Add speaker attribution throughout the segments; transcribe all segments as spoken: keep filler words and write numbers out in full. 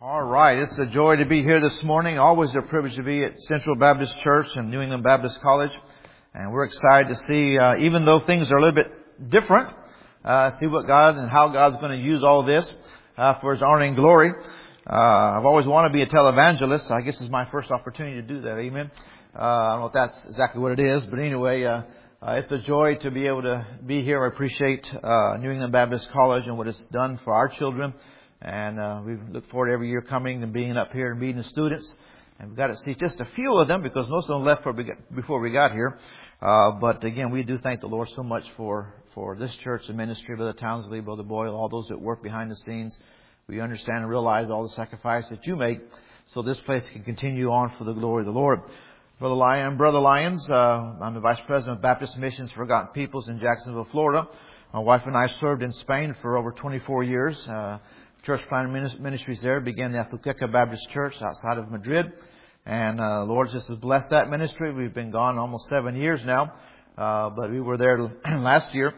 Speaker 1: All right. It's a joy to be here this morning. Always a privilege to be at Central Baptist Church and New England Baptist College. And we're excited to see, uh, even though things are a little bit different, uh, see what God and how God's going to use all this, uh, for His honor and glory. Uh, I've always wanted to be a televangelist. I guess it's my first opportunity to do that. Amen. Uh, I don't know if that's exactly what it is, but anyway, uh, uh, it's a joy to be able to be here. I appreciate, uh, New England Baptist College and what it's done for our children. And uh, we look forward to every year coming and being up here and meeting the students. And we've got to see just a few of them because most of them left for, before we got here. Uh, but again, we do thank the Lord so much for, for this church and ministry, Brother Townsley, Brother Boyle, all those that work behind the scenes. We understand and realize all the sacrifice that you make so this place can continue on for the glory of the Lord. Brother Lyon, Brother Lyons, uh, I'm the Vice President of Baptist Missions Forgotten Peoples in Jacksonville, Florida. My wife and I served in Spain for over twenty-four years. Uh, Church planting ministries there began the Azuqueca Baptist Church outside of Madrid. And, uh, Lord just has blessed that ministry. We've been gone almost seven years now. Uh, but we were there last year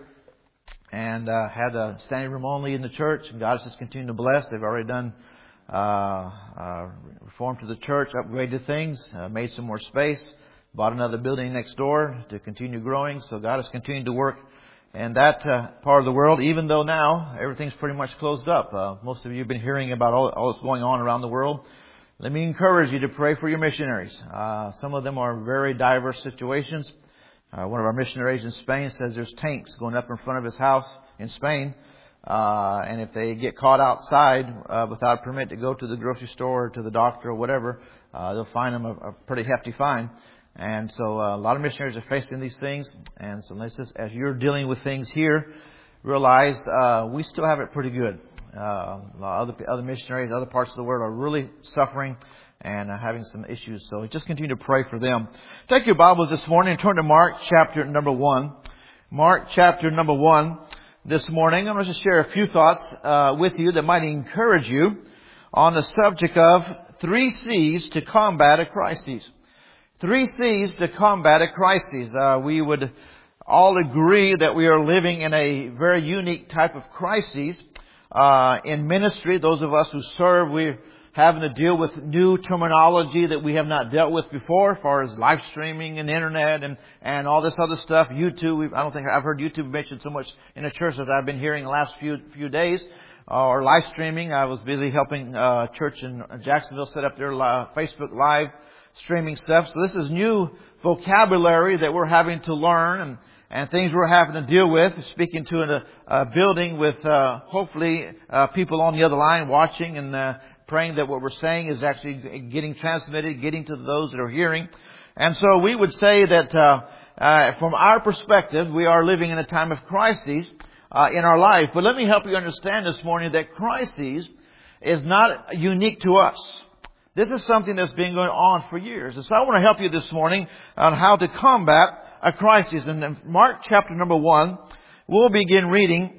Speaker 1: and, uh, had a standing room only in the church. And God has just continued to bless. They've already done, uh, uh, reform to the church, upgraded things, uh, made some more space, bought another building next door to continue growing. So God has continued to work and that uh, part of the world, even though now everything's pretty much closed up. Uh, most of you have been hearing about all, all that's going on around the world. Let me encourage you to pray for your missionaries. Uh, some of them are very diverse situations. Uh, one of our missionaries in Spain says there's tanks going up in front of his house in Spain. Uh, and if they get caught outside uh, without a permit to go to the grocery store or to the doctor or whatever, uh, they'll fine them a, a pretty hefty fine. And so uh, a lot of missionaries are facing these things. And so let's just, as you're dealing with things here, realize uh, we still have it pretty good. Uh, other other missionaries, other parts of the world are really suffering and uh, having some issues. So just continue to pray for them. Take your Bibles this morning and turn to Mark chapter number one. Mark chapter number one this morning. I'm going to share a few thoughts uh, with you that might encourage you on the subject of three C's to combat a crisis. Three C's to combat a crisis. Uh, we would all agree that we are living in a very unique type of crisis. Uh, in ministry, those of us who serve, we're having to deal with new terminology that we have not dealt with before, as far as live streaming and internet and, and all this other stuff. YouTube, we've, I don't think I've heard YouTube mentioned so much in the church as I've been hearing the last few, few days. Uh, or live streaming. I was busy helping uh, a church in Jacksonville set up their uh, Facebook Live streaming stuff. So this is new vocabulary that we're having to learn and, and things we're having to deal with. Speaking to a, a building with uh, hopefully uh, people on the other line watching and uh, praying that what we're saying is actually getting transmitted, getting to those that are hearing. And so we would say that uh, uh, from our perspective, we are living in a time of crisis uh, in our life. But let me help you understand this morning that crisis is not unique to us. This is something that's been going on for years. And so I want to help you this morning on how to combat a crisis. And in Mark chapter number one, we'll begin reading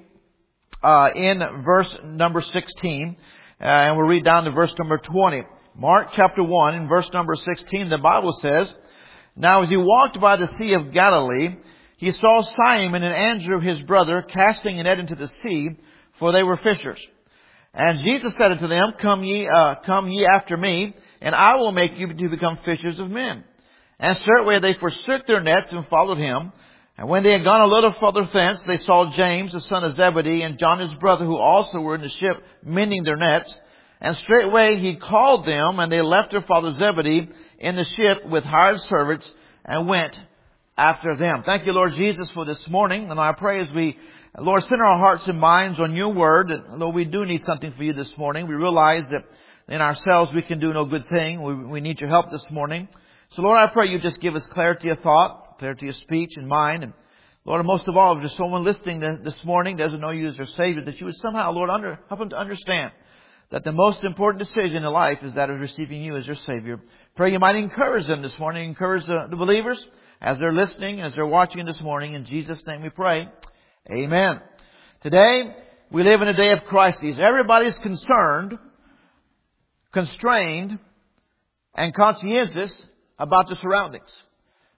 Speaker 1: uh, in verse number sixteen. Uh, and we'll read down to verse number twenty. Mark chapter one, in verse number sixteen, the Bible says, "Now as he walked by the Sea of Galilee, he saw Simon and Andrew his brother casting a net into the sea, for they were fishers. And Jesus said unto them, Come ye, uh, come ye after me, and I will make you to become fishers of men. And straightway they forsook their nets and followed him. And when they had gone a little further thence, they saw James, the son of Zebedee, and John his brother, who also were in the ship, mending their nets. And straightway he called them, and they left their father Zebedee in the ship with hired servants, and went after them." Thank you, Lord Jesus, for this morning. And I pray as we Lord, center our hearts and minds on your word. Lord, we do need something for you this morning. We realize that in ourselves we can do no good thing. We, we need your help this morning. So, Lord, I pray you just give us clarity of thought, clarity of speech and mind. And, Lord, most of all, if there's someone listening this morning doesn't know you as their Savior, that you would somehow, Lord, under, help them to understand that the most important decision in life is that of receiving you as your Savior. Pray you might encourage them this morning, encourage the, the believers as they're listening, as they're watching this morning. In Jesus' name we pray. Amen. Today, we live in a day of crises. Everybody's concerned, constrained, and conscientious about the surroundings.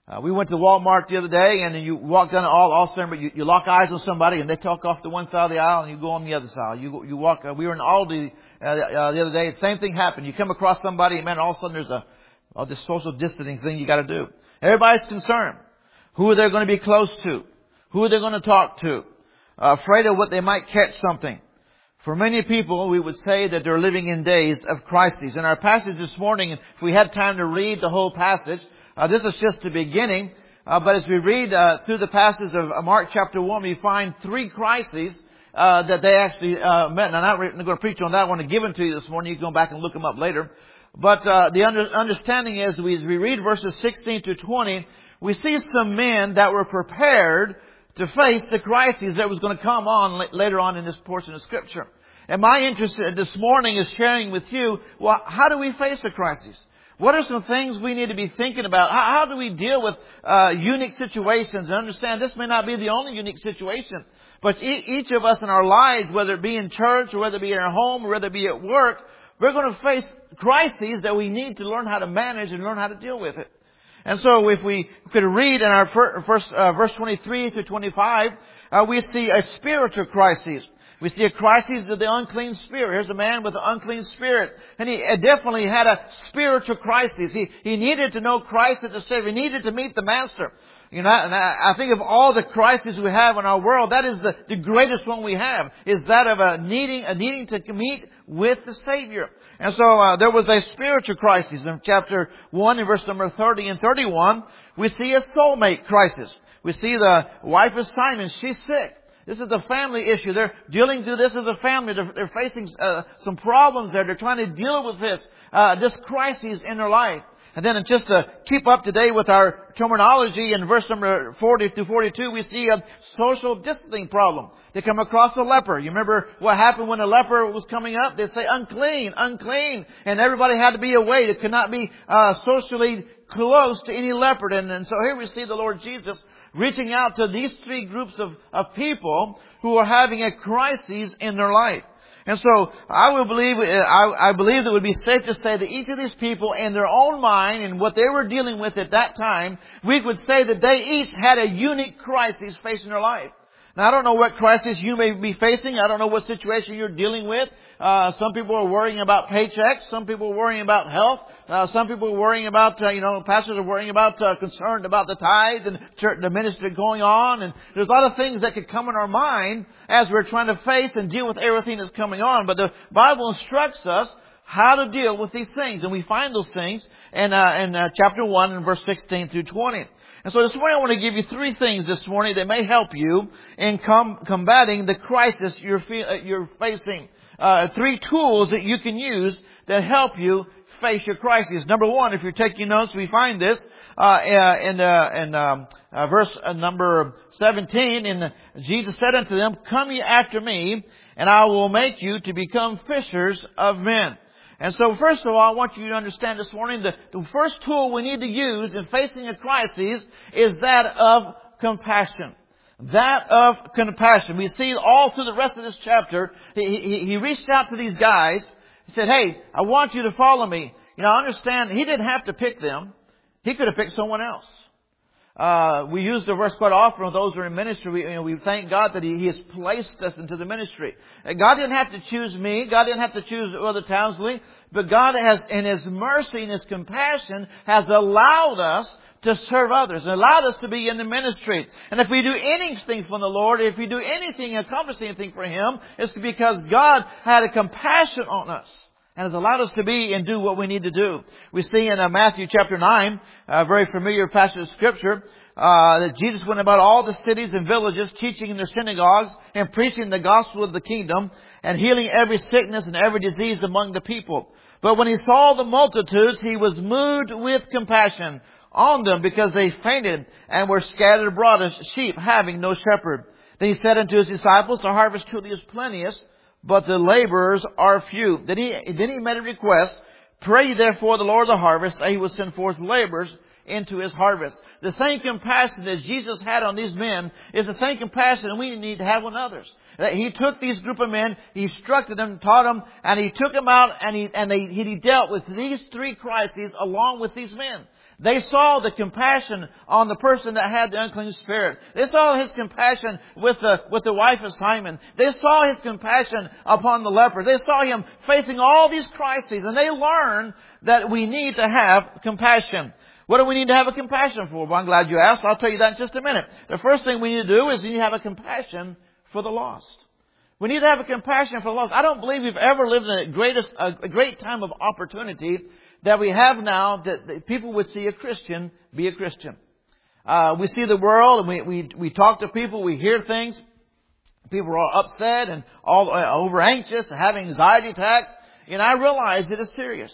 Speaker 1: Uh, we went to Walmart the other day, and you walk down the aisle, all of a sudden, but you, you lock eyes on somebody, and they talk off to one side of the aisle, and you go on the other side. You you walk. Uh, we were in Aldi uh, uh, the other day. The same thing happened. You come across somebody, and man, all of a sudden there's a oh, this social distancing thing you got to do. Everybody's concerned. Who are they going to be close to? Who are they going to talk to? Uh, afraid of what they might catch something. For many people, we would say that they're living in days of crises. In our passage this morning, if we had time to read the whole passage, uh, this is just the beginning. Uh, but as we read uh, through the passage of Mark chapter one, we find three crises uh, that they actually uh, met. And I'm not going to preach on that. I want to give them to you this morning. You can go back and look them up later. But uh, the under, understanding is, we, as we read verses sixteen to twenty, we see some men that were prepared to face the crises that was going to come on later on in this portion of Scripture. And my interest this morning is sharing with you, well, how do we face the crises? What are some things we need to be thinking about? How, how do we deal with uh, unique situations? And understand this may not be the only unique situation, but e- each of us in our lives, whether it be in church or whether it be in our home or whether it be at work, we're going to face crises that we need to learn how to manage and learn how to deal with it. And so if we could read in our first, uh, verse twenty-three to twenty-five, uh, we see a spiritual crisis. We see a crisis of the unclean spirit. Here's a man with an unclean spirit. And he definitely had a spiritual crisis. He, he needed to know Christ as a Savior. He needed to meet the Master. You know, and I, I think of all the crises we have in our world, that is the, the greatest one we have, is that of a needing, a needing to meet with the Savior. And so uh, there was a spiritual crisis. In chapter one, in verse number thirty and thirty-one, we see a soulmate crisis. We see the wife of Simon, she's sick. This is a family issue. They're dealing through this as a family. They're, they're facing uh, some problems there. They're trying to deal with this, uh, this crisis in their life. And then just to keep up to date with our terminology, in verse number forty to forty-two, we see a social distancing problem. They come across a leper. You remember what happened when a leper was coming up? They'd say, unclean, unclean. And everybody had to be away. They could not be uh, socially close to any leopard. And, and so here we see the Lord Jesus reaching out to these three groups of, of people who are having a crisis in their life. And so I will believe, I, I believe it would be safe to say that each of these people in their own mind and what they were dealing with at that time, we would say that they each had a unique crisis facing their life. Now, I don't know what crisis you may be facing. I don't know what situation you're dealing with. Uh, some people are worrying about paychecks. Some people are worrying about health. Uh, some people are worrying about, uh, you know, pastors are worrying about, uh, concerned about the tithe and church, the ministry going on. And there's a lot of things that could come in our mind as we're trying to face and deal with everything that's coming on. But the Bible instructs us how to deal with these things. And we find those things in, uh, in uh, chapter one and verse sixteen through twenty. And so this morning I want to give you three things this morning that may help you in com- combating the crisis you're, fe- uh, you're facing. Uh, three tools that you can use that help you face your crisis. Number one, if you're taking notes, we find this uh, in, uh, in um, uh, verse uh, number seventeen. And Jesus said unto them, come ye after me, and I will make you to become fishers of men. And so first of all, I want you to understand this morning that the first tool we need to use in facing a crisis is that of compassion. That of compassion. We see all through the rest of this chapter, he, he, he reached out to these guys. He said, hey, I want you to follow me. You know, understand, he didn't have to pick them. He could have picked someone else. Uh, we use the verse quite often with those who are in ministry. We, you know, we thank God that he, he has placed us into the ministry. And God didn't have to choose me. God didn't have to choose Brother Townsley. But God has, in His mercy and His compassion, has allowed us to serve others and allowed us to be in the ministry. And if we do anything for the Lord, if we do anything, accomplish anything for Him, it's because God had a compassion on us and has allowed us to be and do what we need to do. We see in uh, Matthew chapter nine, a very familiar passage of Scripture, uh, that Jesus went about all the cities and villages, teaching in their synagogues and preaching the gospel of the kingdom and healing every sickness and every disease among the people. But when He saw the multitudes, He was moved with compassion on them because they fainted and were scattered abroad as sheep having no shepherd. Then He said unto His disciples, the harvest truly is plenteous, but the laborers are few. Then he, then he made a request, pray ye therefore the Lord of the harvest that He will send forth laborers into His harvest. The same compassion that Jesus had on these men is the same compassion we need to have on others. That He took these group of men, He instructed them, taught them, and He took them out and He, and they, He dealt with these three crises along with these men. They saw the compassion on the person that had the unclean spirit. They saw His compassion with the, with the wife of Simon. They saw His compassion upon the leper. They saw Him facing all these crises, and they learned that we need to have compassion. What do we need to have a compassion for? Well, I'm glad you asked. I'll tell you that in just a minute. The first thing we need to do is we need to have a compassion for the lost. We need to have a compassion for the lost. I don't believe we've ever lived in a greatest, a great time of opportunity that we have now that people would see a Christian be a Christian. Uh, we see the world and we, we, we talk to people, we hear things. People are all upset and all uh, over anxious and having anxiety attacks. And I realize it is serious.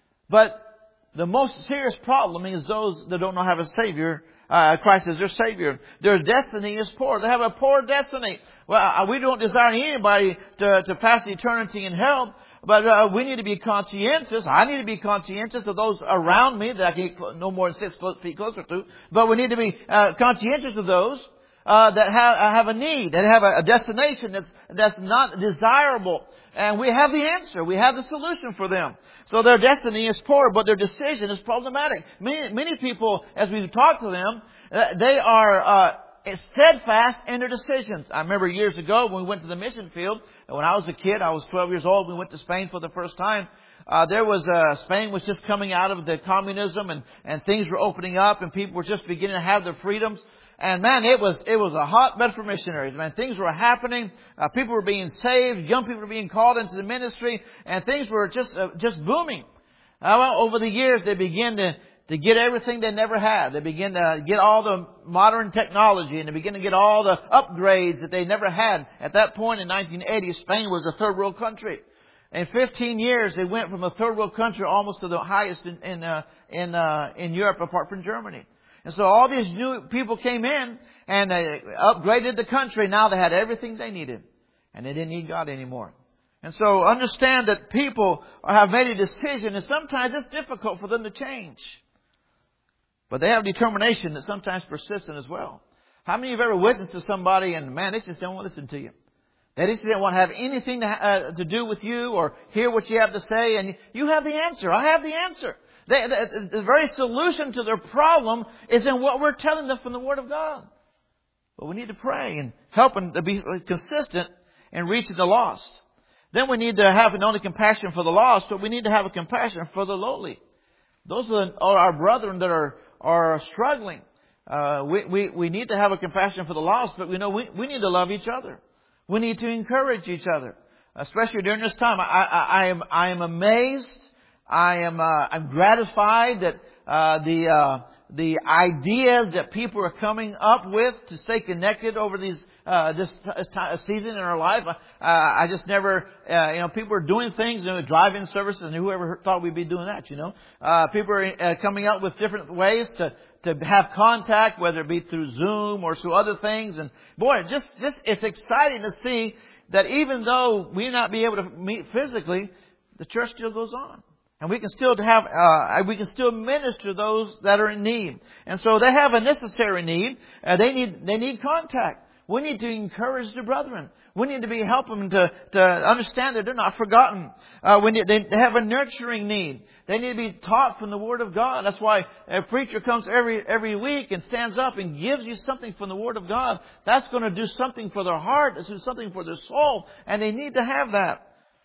Speaker 1: But the most serious problem is those that don't know have a Savior, uh, Christ as their Savior. Their destiny is poor. They have a poor destiny. Well, we don't desire anybody to, to pass eternity in hell. But uh, we need to be conscientious. I need to be conscientious of those around me that I can get no more than six feet closer to. But we need to be uh, conscientious of those uh, that have, have a need, that have a, a destination that's that's not desirable. And we have the answer. We have the solution for them. So their destiny is poor, but their decision is problematic. Many, many people, as we talk to them, uh, they are Uh, steadfast in their decisions. I remember years ago when we went to the mission field. When I was a kid, I was twelve years old. We went to Spain for the first time. Uh, there was uh, Spain was just coming out of the communism, and and things were opening up, and people were just beginning to have their freedoms. And man, it was it was a hotbed for missionaries. Man, things were happening. Uh, people were being saved. Young people were being called into the ministry, and things were just uh, just booming. Uh, well, over the years, they began to. To get everything they never had. They begin to get all the modern technology, and they begin to get all the upgrades that they never had. At that point in nineteen eighty, Spain was a third world country. In fifteen years, they went from a third world country almost to the highest in in uh, in, uh, in Europe, apart from Germany. And so all these new people came in and they upgraded the country. Now they had everything they needed, and they didn't need God anymore. And so understand that people have made a decision, and sometimes it's difficult for them to change. But they have determination that sometimes persistent as well. How many of you have ever witnessed to somebody and, man, they just don't want to listen to you? They just don't want to have anything to, uh, to do with you or hear what you have to say, and you have the answer. I have the answer. They, the, the very solution to their problem is in what we're telling them from the Word of God. But we need to pray and help them to be consistent in reaching the lost. Then we need to have not only compassion for the lost, but we need to have a compassion for the lowly. Those are our brethren that are are struggling. Uh, we, we, we need to have a compassion for the lost, but we know we, we need to love each other. We need to encourage each other, especially during this time. I, I, I am, I am amazed. I am, uh, I'm gratified that, uh, the, uh, the ideas that people are coming up with to stay connected over these, uh, this t- season in our life. Uh, I just never, uh, you know, people are doing things, you know, drive-in services, and whoever thought we'd be doing that, you know. Uh, people are uh, coming up with different ways to, to have contact, whether it be through Zoom or through other things. And boy, just, just, it's exciting to see that even though we may not be able to meet physically, the church still goes on. And we can still have, uh, we can still minister those that are in need. And so they have a necessary need. Uh, they need, they need contact. We need to encourage the brethren. We need to be helping them to, to understand that they're not forgotten. Uh, we need, they, they have a nurturing need. They need to be taught from the Word of God. That's why a preacher comes every, every week and stands up and gives you something from the Word of God. That's going to do something for their heart. It's do something for their soul. And they need to have that.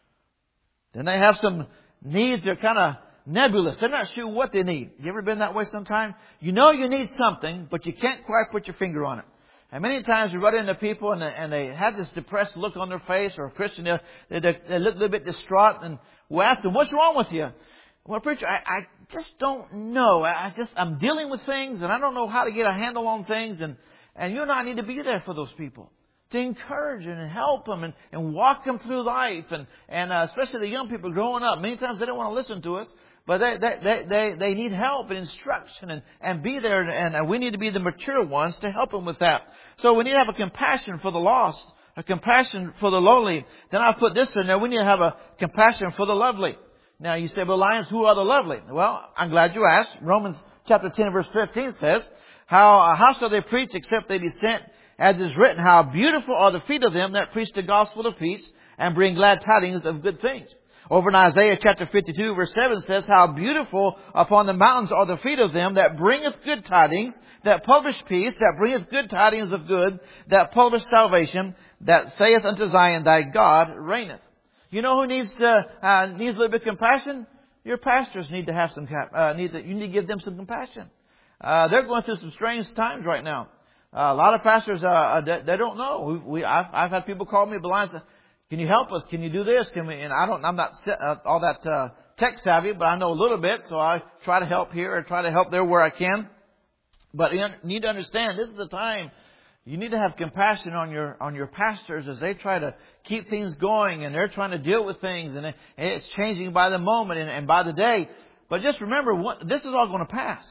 Speaker 1: Then they have some needs that are kind of nebulous. They're not sure what they need. You ever been that way sometime? You know you need something, but you can't quite put your finger on it. And many times we run into people and they, and they have this depressed look on their face, or a Christian, they, they, they look a little bit distraught, and we ask them, what's wrong with you? Well, preacher, I, I just don't know. I just, I'm dealing with things and I don't know how to get a handle on things. And, and you and I need to be there for those people, to encourage them and help them and, and walk them through life. And, and uh, especially the young people growing up. Many times they don't want to listen to us, but they, they, they, they, they need help and instruction and, and be there. And, and we need to be the mature ones to help them with that. So we need to have a compassion for the lost, a compassion for the lowly. Then I put this in there. We need to have a compassion for the lovely. Now you say, well, Lions, who are the lovely? Well, I'm glad you asked. Romans chapter ten verse fifteen says, How, uh, how shall they preach except they be sent? As is written, how beautiful are the feet of them that preach the gospel of peace and bring glad tidings of good things. Over in Isaiah chapter fifty-two verse seven says, how beautiful upon the mountains are the feet of them that bringeth good tidings, that publish peace, that bringeth good tidings of good, that publish salvation, that saith unto Zion, thy God reigneth. You know who needs to, uh, needs a little bit of compassion? Your pastors need to have some, uh, need to, you need to give them some compassion. Uh, they're going through some strange times right now. Uh, a lot of pastors, uh, they, they don't know. We, we, I've, I've had people call me blind and say, can you help us? Can you do this? Can we? And I don't, I'm not uh, all that, uh, tech savvy, but I know a little bit. So I try to help here or try to help there where I can. But you need to understand, this is the time you need to have compassion on your, on your pastors as they try to keep things going and they're trying to deal with things and it's changing by the moment and, and by the day. But just remember, what, this is all going to pass.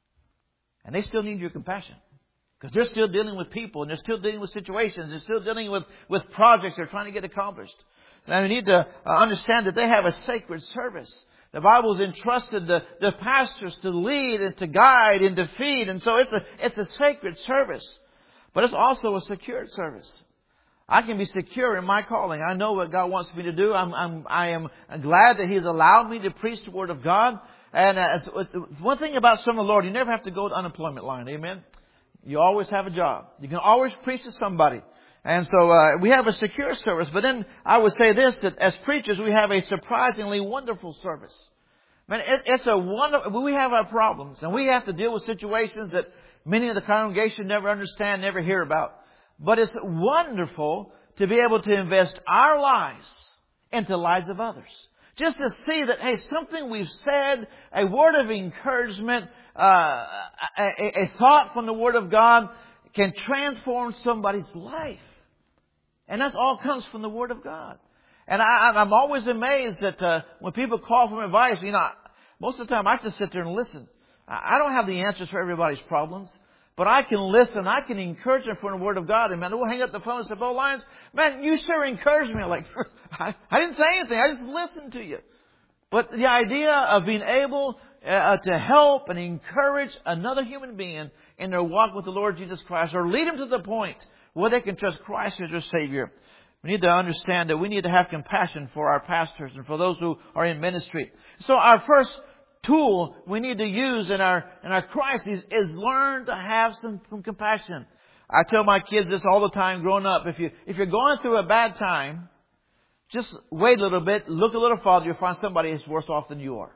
Speaker 1: And they still need your compassion. Because they're still dealing with people and they're still dealing with situations. They're still dealing with, with projects they're trying to get accomplished. And we need to understand that they have a sacred service. The Bible's entrusted the, the pastors to lead and to guide and to feed. And so it's a, it's a sacred service. But it's also a secured service. I can be secure in my calling. I know what God wants me to do. I'm, I'm, I am glad that He's allowed me to preach the Word of God. And uh, it's, it's one thing about serving the Lord, you never have to go to unemployment line. Amen. You always have a job. You can always preach to somebody. And so uh, we have a secure service. But then I would say this, that as preachers, we have a surprisingly wonderful service. Man, it, it's a wonderful, we have our problems. And we have to deal with situations that many of the congregation never understand, never hear about. But it's wonderful to be able to invest our lives into the lives of others. Just to see that, hey, something we've said, a word of encouragement, uh, a, a thought from the Word of God can transform somebody's life. And that's all comes from the Word of God. And I, I'm always amazed that uh, when people call for advice, you know, most of the time I just sit there and listen. I don't have the answers for everybody's problems. But I can listen. I can encourage them from the Word of God. And man, we'll hang up the phone and say, Bo Lyons, man, you sure encouraged me. I'm like, I, I didn't say anything. I just listened to you. But the idea of being able uh, to help and encourage another human being in their walk with the Lord Jesus Christ, or lead them to the point where they can trust Christ as their Savior. We need to understand that we need to have compassion for our pastors and for those who are in ministry. So our first tool we need to use in our in our crises is learn to have some, some compassion. I tell my kids this all the time growing up. If you if you're going through a bad time, just wait a little bit, look a little farther, you'll find somebody who's worse off than you are.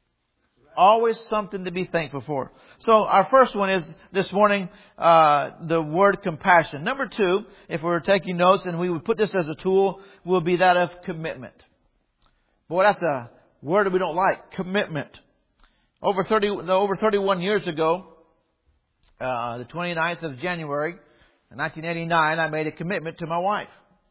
Speaker 1: Always something to be thankful for. So our first one is this morning, uh, the word compassion. Number two, if we were taking notes and we would put this as a tool, will be that of commitment. Boy, that's a word that we don't like. Commitment. Over thirty, over thirty-one years ago, uh, the twenty-ninth of January, nineteen eighty-nine, I made a commitment to my wife.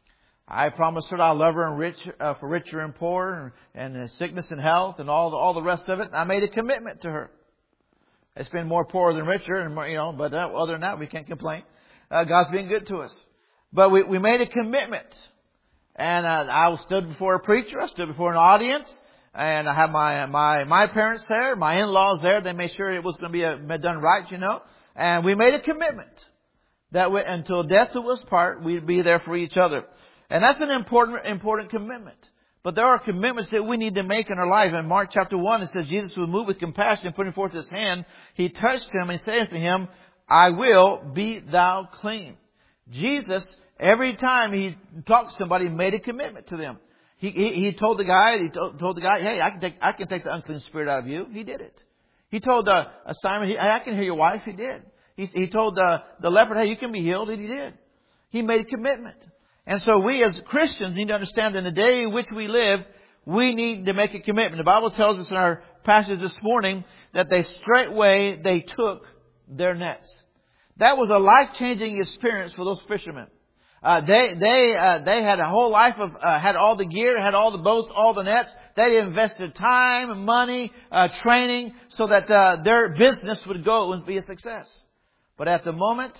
Speaker 1: I promised her I'll love her and rich, uh, for richer and poorer, and, and uh, sickness and health, and all the, all the rest of it. I made a commitment to her. It's been more poor than richer, and more, you know, but uh, other than that, we can't complain. Uh, God's been good to us. But we, we made a commitment, and uh, I stood before a preacher. I stood before an audience. And I have my, my, my parents there, my in-laws there. They made sure it was going to be a, done right, you know. And we made a commitment that we, until death do us part, we'd be there for each other. And that's an important, important commitment. But there are commitments that we need to make in our life. In Mark chapter one, it says Jesus was moved with compassion, putting forth His hand. He touched him and said to him, I will, be thou clean. Jesus, every time He talked to somebody, made a commitment to them. He, he, he told the guy, he told, told the guy, hey, I can take, I can take the unclean spirit out of you. He did it. He told, uh, Simon, hey, I can heal your wife. He did. He, he told, uh, the leopard, hey, you can be healed. And he did. He made a commitment. And so we as Christians need to understand that in the day in which we live, we need to make a commitment. The Bible tells us in our passage this morning that they straightway, they took their nets. That was a life-changing experience for those fishermen. Uh, they, they, uh, they had a whole life of, uh, had all the gear, had all the boats, all the nets. They invested time, money, uh, training so that, uh, their business would go and be a success. But at the moment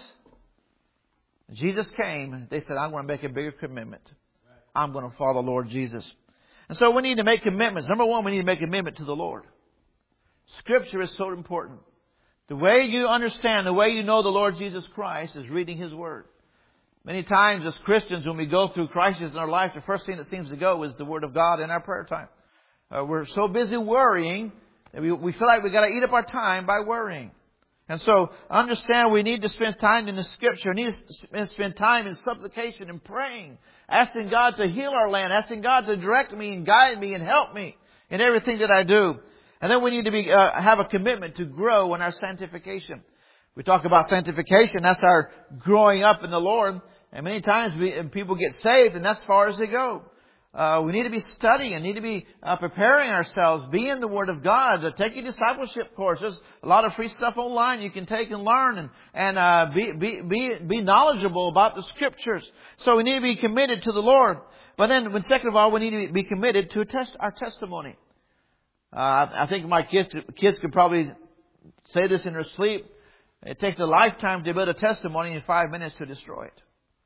Speaker 1: Jesus came, they said, I'm going to make a bigger commitment. I'm going to follow Lord Jesus. And so we need to make commitments. Number one, we need to make a commitment to the Lord. Scripture is so important. The way you understand, the way you know the Lord Jesus Christ is reading His Word. Many times as Christians, when we go through crisis in our life, the first thing that seems to go is the Word of God in our prayer time. Uh, we're so busy worrying that we, we feel like we've got to eat up our time by worrying. And so understand we need to spend time in the Scripture. We need to spend time in supplication and praying. Asking God to heal our land. Asking God to direct me and guide me and help me in everything that I do. And then we need to be uh, have a commitment to grow in our sanctification. We talk about sanctification. That's our growing up in the Lord. And many times we, people get saved and that's as far as they go. Uh, we need to be studying and need to be uh, preparing ourselves, be in the Word of God, uh, take a discipleship course. There's a lot of free stuff online you can take and learn and, and uh, be, be, be, be knowledgeable about the Scriptures. So we need to be committed to the Lord. But then, when second of all, we need to be committed to a test, our testimony. Uh, I think my kids, kids could probably say this in their sleep. It takes a lifetime to build a testimony and five minutes to destroy it.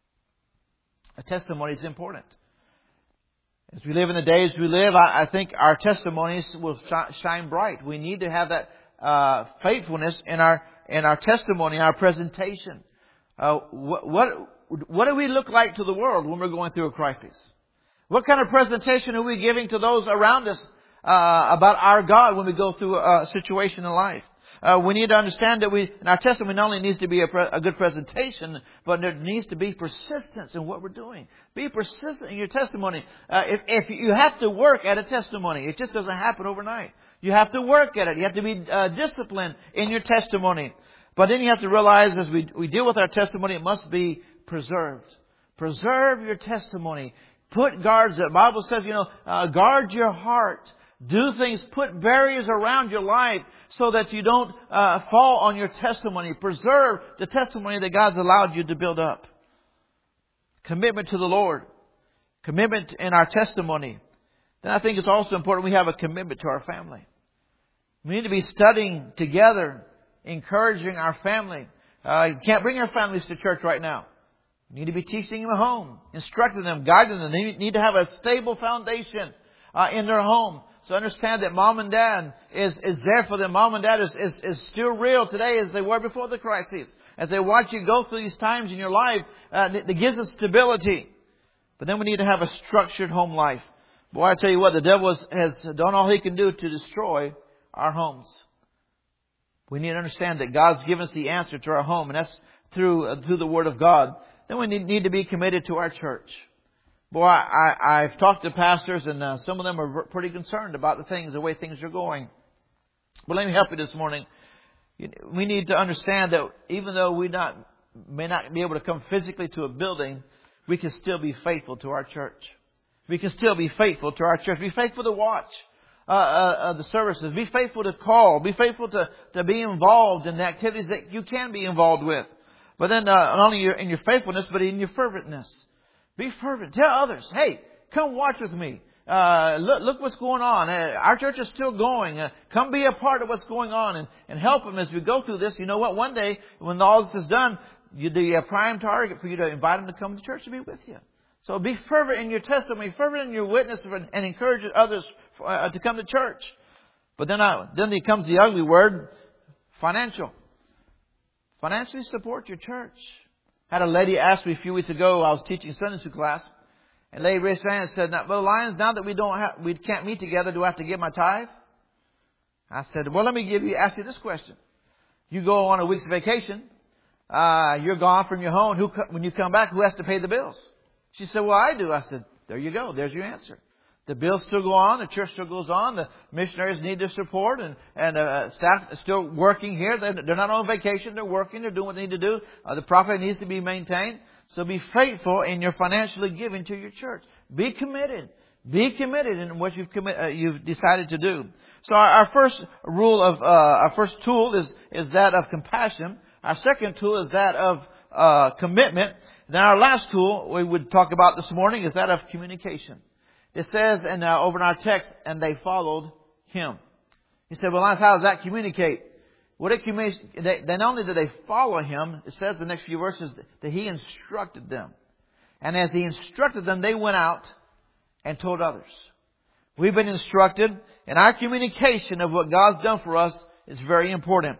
Speaker 1: A testimony is important. As we live in the days we live, I, I think our testimonies will sh- shine bright. We need to have that uh, faithfulness in our in our testimony, our presentation. Uh, what, what what do we look like to the world when we're going through a crisis? What kind of presentation are we giving to those around us uh, about our God when we go through a, a situation in life? Uh, we need to understand that we, in our testimony not only needs to be a, pre, a good presentation, but there needs to be persistence in what we're doing. Be persistent in your testimony. Uh, if, if you have to work at a testimony, it just doesn't happen overnight. You have to work at it. You have to be uh, disciplined in your testimony. But then you have to realize as we, we deal with our testimony, it must be preserved. Preserve your testimony. Put guards. The Bible says, you know, uh, guard your heart. Do things, put barriers around your life so that you don't uh, fall on your testimony. Preserve the testimony that God's allowed you to build up. Commitment to the Lord. Commitment in our testimony. Then I think it's also important we have a commitment to our family. We need to be studying together, encouraging our family. Uh, you can't bring our families to church right now. You need to be teaching them at home, instructing them, guiding them. They need to have a stable foundation uh, in their home. So understand that mom and dad is, is there for them. Mom and dad is, is, is still real today as they were before the crisis. As they watch you go through these times in your life, uh, it gives us stability. But then we need to have a structured home life. Boy, I tell you what, the devil has, has done all he can do to destroy our homes. We need to understand that God's given us the answer to our home, and that's through, uh, through the Word of God. Then we need, need to be committed to our church. Boy, I, I've talked to pastors and uh, some of them are pretty concerned about the things, the way things are going. But let me help you this morning. We need to understand that even though we not may not be able to come physically to a building, we can still be faithful to our church. We can still be faithful to our church. Be faithful to watch uh, uh, the services. Be faithful to call. Be faithful to, to be involved in the activities that you can be involved with. But then uh, not only in your faithfulness, but in your ferventness. Be fervent. Tell others, hey, come watch with me. Uh, look, look what's going on. Uh, our church is still going. Uh, come be a part of what's going on and, and help them as we go through this. You know what? One day, when all this is done, you, the uh, prime target for you to invite them to come to church to be with you. So be fervent in your testimony, fervent in your witness, and encourage others uh, to come to church. But then, I, then there comes the ugly word, financial. Financially support your church. Had a lady ask me a few weeks ago, I was teaching Sunday school class, and lady raised her hand and said, now, Brother Lyons, now that we don't have, we can't meet together, do I have to give my tithe? I said, well, let me give you, ask you this question. You go on a week's vacation, uh, you're gone from your home, who, when you come back, who has to pay the bills? She said, well, I do. I said, there you go, there's your answer. The bills still go on. The church still goes on. The missionaries need their support, and and uh, staff is still working here. They're, they're not on vacation. They're working. They're doing what they need to do. Uh, the prophet needs to be maintained. So be faithful in your financially giving to your church. Be committed. Be committed in what you've commit, uh, you've decided to do. So our, our first rule of uh, our first tool is is that of compassion. Our second tool is that of uh, commitment. Then our last tool we would talk about this morning is that of communication. It says in, uh, over in our text, and they followed him. He said, well, how does that communicate? What it communicates, they, they not only did they follow him, it says in the next few verses that he instructed them. And as he instructed them, they went out and told others. We've been instructed, and our communication of what God's done for us is very important.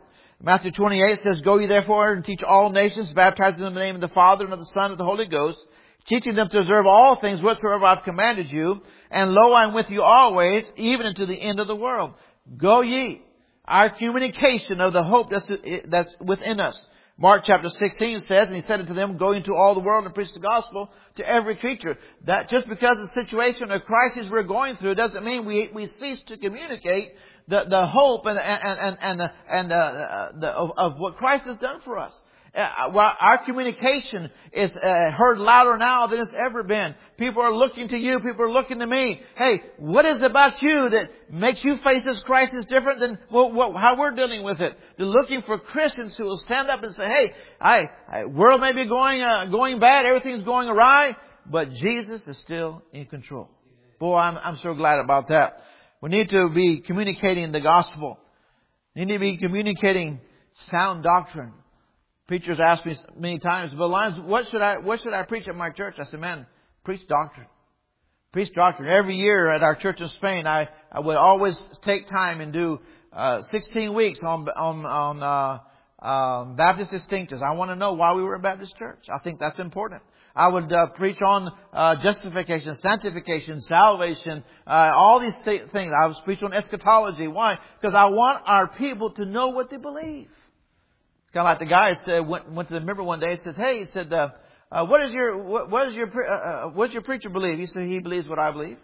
Speaker 1: Matthew twenty-eight says, Go ye therefore and teach all nations, baptizing them in the name of the Father and of the Son and of the Holy Ghost, teaching them to observe all things whatsoever I have commanded you. And lo, I am with you always, even unto the end of the world. Go ye. Our communication of the hope that's, that's within us. Mark chapter sixteen says, and He said unto them, Go into all the world and preach the gospel to every creature. That just because of the situation or crisis we're going through doesn't mean we, we cease to communicate the, the hope and, and, and, and, the, and the, the, of, of what Christ has done for us. Uh, well, our communication is uh, heard louder now than it's ever been. People are looking to you. People are looking to me. Hey, what is it about you that makes you face this crisis different than well, what, how we're dealing with it? They're looking for Christians who will stand up and say, "Hey, I, I world may be going uh, going bad. Everything's going awry, but Jesus is still in control." Boy, I'm I'm so glad about that. We need to be communicating the gospel. We need to be communicating sound doctrine. Preachers ask me many times, but Lyons, what should I, what should I preach at my church? I said, man, preach doctrine. Preach doctrine. Every year at our church in Spain, I, I would always take time and do, uh, sixteen weeks on, on, on, uh, um, Baptist distinctives. I want to know why we were a Baptist church. I think that's important. I would, uh, preach on, uh, justification, sanctification, salvation, uh, all these th- things. I was preaching on eschatology. Why? Because I want our people to know what they believe. Kind of like the guy said, went, went to the member one day and said, hey, he said, uh, uh, what is your, what, what is your, uh, uh, what does your preacher believe? He said, he believes what I believe.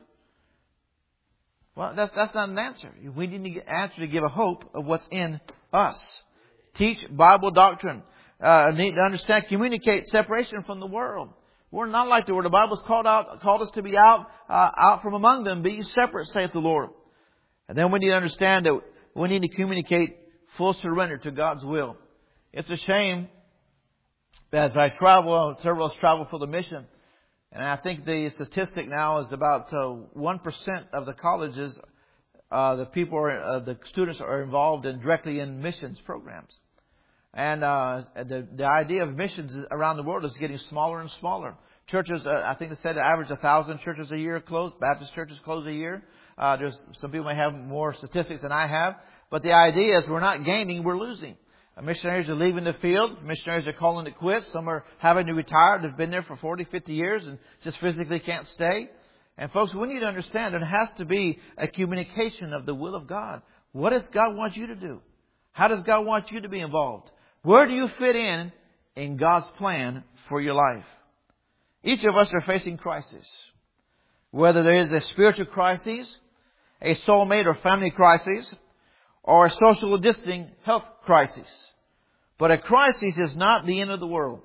Speaker 1: Well, that's, that's not an answer. We need an answer to give a hope of what's in us. Teach Bible doctrine. Uh, need to understand, communicate separation from the world. We're not like the world. The Bible's called out, called us to be out, uh, out from among them. Be separate, saith the Lord. And then we need to understand that we need to communicate full surrender to God's will. It's a shame as I travel, several of us travel for the mission. And I think the statistic now is about uh, one percent of the colleges, uh, the people, are, uh, the students are involved in directly in missions programs. And uh, the, the idea of missions around the world is getting smaller and smaller. Churches, uh, I think they said, average a thousand churches a year close. Baptist churches close a year. Uh, there's some people may have more statistics than I have. But the idea is we're not gaining, we're losing. Missionaries are leaving the field. Missionaries are calling it quits. Some are having to retire. They've been there for forty, fifty years and just physically can't stay. And folks, we need to understand there has to be a communication of the will of God. What does God want you to do? How does God want you to be involved? Where do you fit in in God's plan for your life? Each of us are facing crisis. Whether there is a spiritual crisis, a soulmate or family crisis, or a social distancing health crisis. But a crisis is not the end of the world.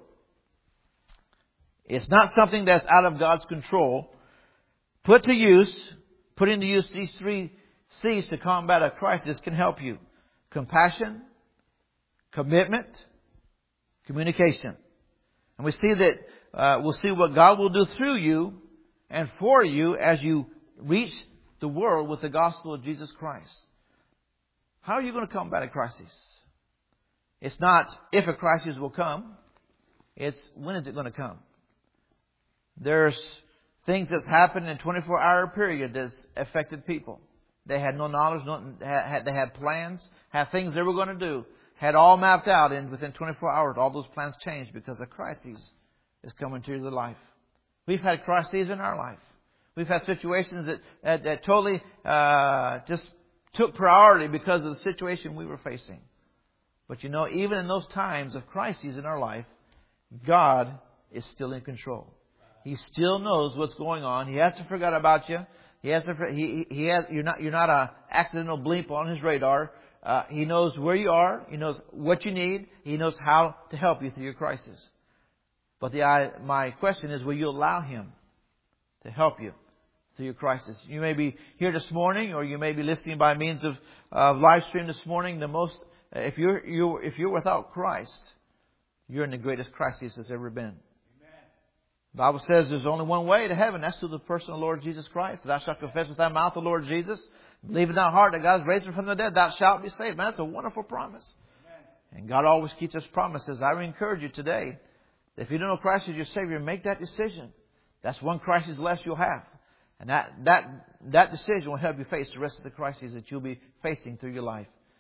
Speaker 1: It's not something that's out of God's control. Put to use, put into use these three C's to combat a crisis can help you. Compassion, commitment, communication. And we see that, uh, we'll see what God will do through you and for you as you reach the world with the gospel of Jesus Christ. How are you going to combat a crisis? It's not if a crisis will come. It's when is it going to come? There's things that's happened in a twenty-four hour period that's affected people. They had no knowledge. No, had, they had plans, had things they were going to do, had all mapped out, and within twenty-four hours, all those plans changed because a crisis is coming to your life. We've had crises in our life. We've had situations that, that, that totally uh, just took priority because of the situation we were facing. But you know, even in those times of crises in our life, God is still in control. He still knows what's going on. He hasn't forgot about you. He hasn't. He he has. You're not. You're not a accidental blimp on His radar. Uh, he knows where you are. He knows what you need. He knows how to help you through your crisis. But the I, my question is, will you allow Him to help you through your crisis? You may be here this morning, or you may be listening by means of uh, live stream this morning. The most, if you're you if you're without Christ, you're in the greatest crisis that's ever been. The Bible says there's only one way to heaven. That's through the person of the Lord Jesus Christ. Thou shalt confess with thy mouth the Lord Jesus. Believe in thy heart that God has raised Him from the dead. Thou shalt be saved. Man, that's a wonderful promise. Amen. And God always keeps us promises. I would encourage you today, if you don't know Christ as your Savior, make that decision. That's one crisis less you'll have. And that, that, that decision will help you face the rest of the crises that you'll be facing through your life.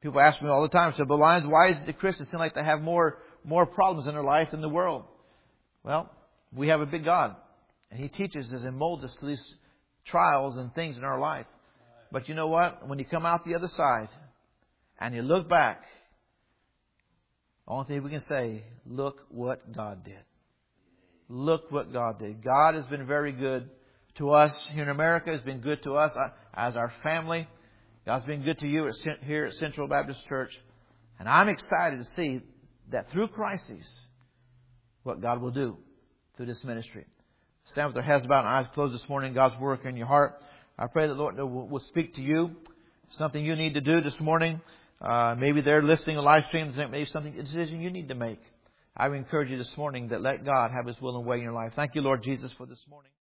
Speaker 1: People ask me all the time, so, but Lions, why does the Christians seem like they have more, more problems in their life than the world? Well, we have a big God. And He teaches us and molds us to these trials and things in our life. But you know what? When you come out the other side and you look back, the only thing we can say, look what God did. Look what God did. God has been very good to us here in America. Has been good to us as our family. God's been good to you here at Central Baptist Church. And I'm excited to see that through crises, what God will do through this ministry. Stand with our heads bowed and eyes closed this morning. God's work in your heart. I pray that Lord will, will speak to you. Something you need to do this morning. Uh, maybe they're listening to live streams. Maybe something, a decision you need to make. I would encourage you this morning that let God have His will and way in your life. Thank you, Lord Jesus, for this morning.